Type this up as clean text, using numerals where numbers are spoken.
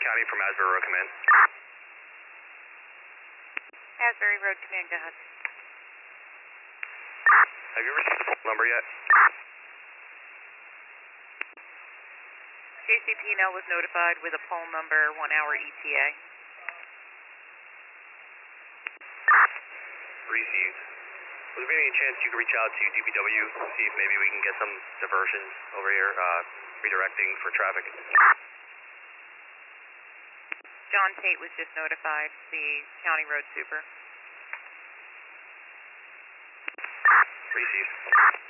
County from Asbury Road Command. Asbury Road Command, go ahead. Have you received the phone number yet? JCP&L was notified with a poll number, 1 hour ETA. Received. Was there any chance you could reach out to DPW, see if maybe we can get some diversions over here, redirecting for traffic? John Tate was just notified, the county road super. Received.